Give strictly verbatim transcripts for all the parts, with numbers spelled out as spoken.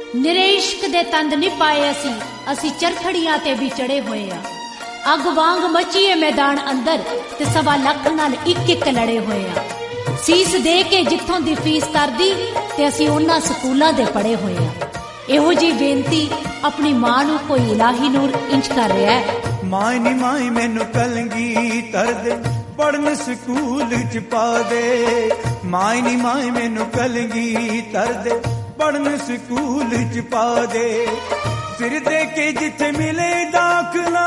ਨਿਰੇ ਇਸ਼ਕ ਦੇ ਤੰਦ ਨਹੀਂ ਪਾਏ ਅਸੀਂ ਅਸੀਂ ਚਰਖੜੀਆਂ ਤੇ ਵੀ ਚੜੇ ਹੋਏ ਆ। ਅੱਗ ਵਾਂਗ ਮਚੀਏ ਮੈਦਾਨ ਅੰਦਰ ਤੇ ਸਵਾ ਲੱਖ ਨਾਲ ਇੱਕ ਇੱਕ ਲੜੇ ਹੋਏ ਆ। ਸੀਸ ਦੇ ਕੇ ਜਿੱਥੋਂ ਦੀ ਫੀਸ ਤਰਦੀ ਤੇ ਅਸੀਂ ਉਹਨਾਂ ਸਕੂਲਾਂ ਦੇ ਪੜੇ ਹੋਏ ਆ। ਇਹੋ ਜੀ ਬੇਨਤੀ ਆਪਣੀ ਮਾਂ ਨੂੰ ਕੋਈ ਇਲਾਹੀ ਨੂਰ ਇੰਜ ਕਰ ਰਿਹਾ ਹੈ। ਮਾਂ ਨੀ ਮਾਂ ਮੈਨੂੰ ਕਲਗੀ ਤਰਦੇ ਪੜਨ ਸਕੂਲ ਚ ਪਾ ਦੇ। ਮਾਂ ਨੀ ਮਾਂ ਮੈਨੂੰ ਕਲਗੀ ਤਰਦੇ ਪੜਨ ਸਕੂਲ ਚ ਪਾ ਦੇ। ਸਿਰ ਦੇ ਕੇ ਜਿੱਥੇ ਮਿਲੇ ਦਾਖਲਾ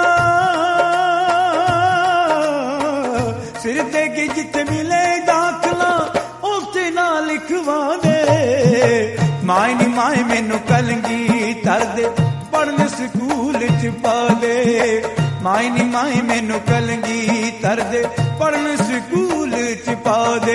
ਸਿਰ ਦੇ ਕੇ ਜਿੱਥੇ ਮਿਲੇ ਦਾਖਲਾ ਉੱਥੇ ਨਾ ਲਿਖਵਾ ਦੇ। ਮਾਂ ਨੀ ਮਾਂ ਮੈਨੂੰ ਕਲਗੀ ਤਰਦੇ ਪੜਨ ਸਕੂਲ ਚ ਪਾ ਦੇ। ਮਾਂ ਨੀ ਮਾਂ ਮੈਨੂੰ ਕਲਗੀ ਤਰਦੇ ਪੜਨ ਸਕੂਲ ਚ ਪਾ ਦੇ।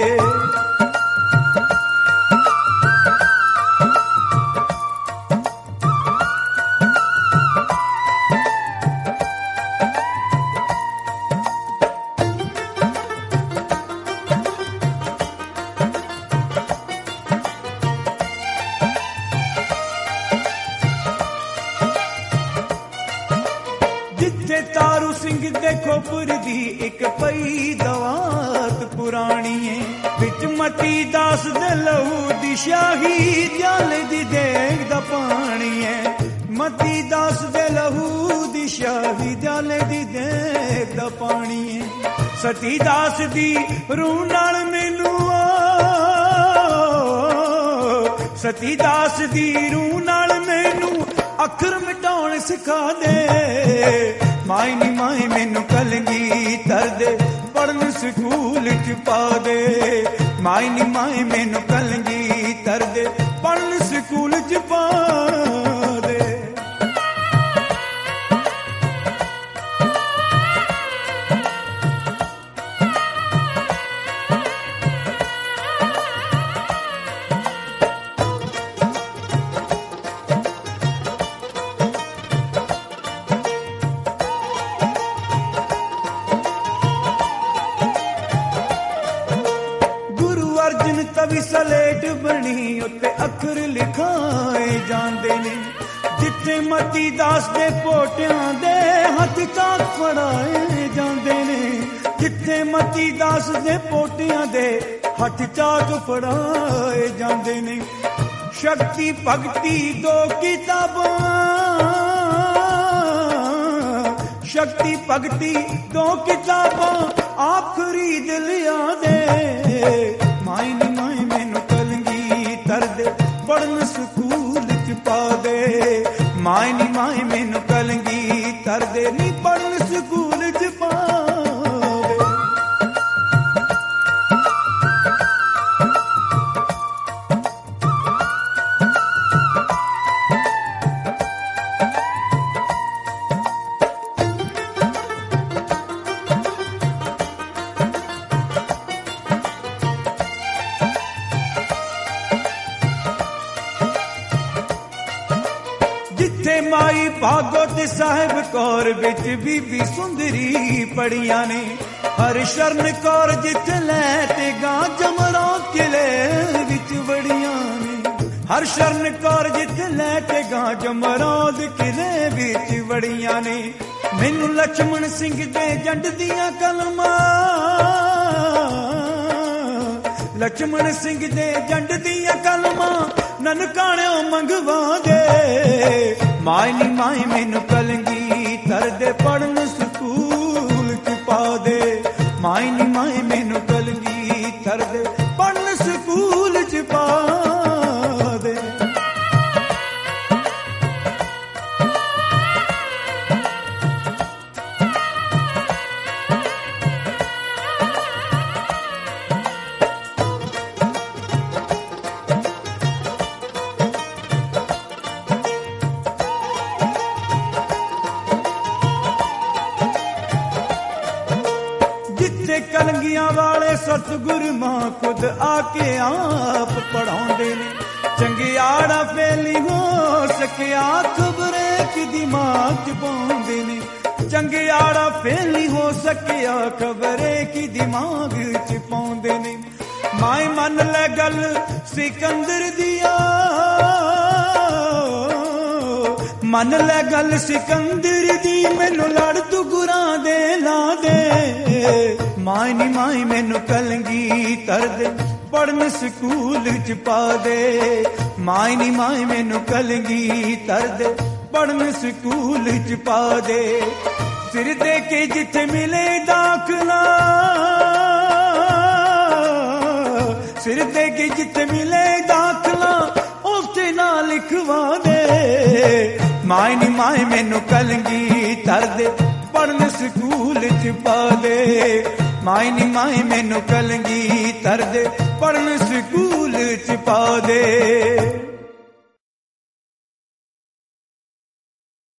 ਜਿੱਥੇ ਤਾਰੂ ਸਿੰਘ ਦੇ ਖੋਪਰ ਦੀ ਇੱਕ ਪਈ ਦਵਾਤ ਪੁਰਾਣੀ ਏ। ਵਿੱਚ ਮਤੀ ਦਾਸ ਦੇ ਲਹੂ ਦੀ ਸ਼ਾਹੀ ਜਾਲੇ ਦੀ ਦੇਗ ਦਾ ਪਾਣੀ ਏ। ਮਤੀ ਦਾਸ ਦੇ ਲਹੂ ਦੀ ਸ਼ਾਹੀ ਜਾਲੇ ਦੀ ਦੇਗ ਦਾ ਪਾਣੀ ਏ। ਸਤੀ ਦਾਸ ਦੀ ਰੂਹ ਨਾਲ ਮੈਨੂੰ ਸਤੀ ਦਾਸ ਦੀ ਰੂਹ ਨਾਲ ਮੈਨੂੰ ਅੱਖਰ ਮਿਟਾਉਣ ਸਿਖਾ ਦੇ। ਮਾਂ ਨੀ ਮਾਂ ਮੈਨੂੰ ਕਲਗੀ ਤਰਦੇ ਪੜਨ ਸਕੂਲ ਚ ਪਾ ਦੇ। ਮਾਂ ਨੀ ਮਾਂ ਮੈਨੂੰ ਕਲਗੀ ਤਰਦੇ ਪੜਨ ਸਕੂਲ ਚ ਪਾ ਦੇ। ਤਵੀ ਸਲੇਟ ਬਣੀ ਉੱਤੇ ਅੱਖਰ ਲਿਖਾਏ ਜਾਂਦੇ ਨੇ। ਜਿੱਥੇ ਮਤੀ ਦਾਸ ਦੇ ਪੋਟਿਆਂ ਦੇ ਹੱਥ ਚਾਕ ਫੜਾਏ ਜਾਂਦੇ ਨੇ। ਜਿੱਥੇ ਮਤੀ ਦਾਸ ਦੇ ਪੋਟਿਆਂ ਦੇ ਹੱਥ ਚਾਕ ਫੜਾਏ ਜਾਂਦੇ ਨੇ। ਸ਼ਕਤੀ ਭਗਤੀ ਦੋ ਕਿਤਾਬਾਂ ਸ਼ਕਤੀ ਭਗਤੀ ਦੋ ਕਿਤਾਬਾਂ ਆਪ ਖਰੀਦ ਲਿਆ ਦੇ। ਮਾਂ ਨੀ ਮਾਂ ਮੈਨੂੰ ਕਲਗੀ ਤਰਦੇ ਪੜਨ ਸਕੂਲ ਚ ਪਾ ਦੇ। ਮਾਂ ਨੀ ਮਾਂ ਮੈਨੂੰ ਕਲਗੀ ਤਰਦੇ ਨੀ ਪੜਨ ਸਕੂਲ ਚ ਪਾ ਦੇ। ਜਿੱਥੇ ਮਾਈ ਭਾਗੋ ਤੇ ਸਾਹਿਬ ਕੌਰ ਵਿੱਚ ਬੀਬੀ ਸੁੰਦਰੀ ਪੜੀਆਂ ਨੇ। ਹਰਸ਼ਰਨ ਕੌਰ ਜਿੱਥੇ ਲੈ ਤੇ ਗਾਂ ਜਮਰੋ ਕਿਲੇ ਵਿੱਚ ਵੜੀਆਂ ਨੇ। ਹਰਸ਼ਰਨ ਕੌਰ ਜਿੱਥੇ ਲੈ ਤੇ ਗਾਂ ਜਮਰੋਦ ਕਿਲੇ ਵਿੱਚ ਵੜੀਆਂ ਨੇ। ਮੈਨੂੰ ਲక్ష్మణ ਸਿੰਘ ਦੇ ਜੰਡ ਦੀਆਂ ਕਲਮਾਂ ਲక్ష్మణ ਸਿੰਘ ਦੇ ਜੰਡ ਦੀਆਂ ਕਲਮਾਂ ਨਨਕਾਣਿਓ ਮੰਗਵਾ ਦੇ। ਮਾਂ ਨੀ ਮਾਂ ਮੈਨੂੰ ਕਲਗੀ ਤਰਦੇ ਪੜਨ ਸਕੂਲ ਚ ਪਾ ਦੇ। ਮਾਂ ਨੀ ਮਾਂ ਮੈਨੂੰ ਕਲਗੀ ਤਰਦੇ ਪੜਨ ਸਕੂਲ ਚ ਪਾ ਦੇ। ਕਲੰਗੀਆਂ ਵਾਲੇ ਸਤਿਗੁਰ ਮਾਂ ਖੁਦ ਆ ਕੇ ਆਪ ਪੜਾਉਂਦੇ ਨੇ। ਚੰਗਿਆੜਾ ਫੇਲੀ ਹੋ ਸਕਿਆ ਖਬਰੇ ਕਿ ਦਿਮਾਗ ਚ ਪਾਉਂਦੇ ਨੇ। ਚੰਗਿਆੜਾ ਫੇਲੀ ਹੋ ਸਕਿਆ ਖਬਰੇ ਕਿ ਦਿਮਾਗ ਚ ਪਾਉਂਦੇ ਨੇ। ਮਾਏ ਮੰਨ ਲੈ ਗੱਲ ਸਿਕੰਦਰ ਦੀਆਂ मन लै गल सिकंदर दी, मैनू लड़ तू गुरां दे ला दे। माए नी माए मैनू कलगीधर दे पढ़न स्कूल च पा दे। माए नी माए मैनू कलगीधर दे पढ़न स्कूल च पा दे। सिर दे के जिथे मिले दाखला, सिर दे के जिथे मिले दाखला, उत्थे ना लिखवा दे। माए नी माए मैनू कलगीधर दे पढ़न स्कूल च पा दे। माए नी माए मैनू कलगीधर दे पढ़न स्कूल च पा दे।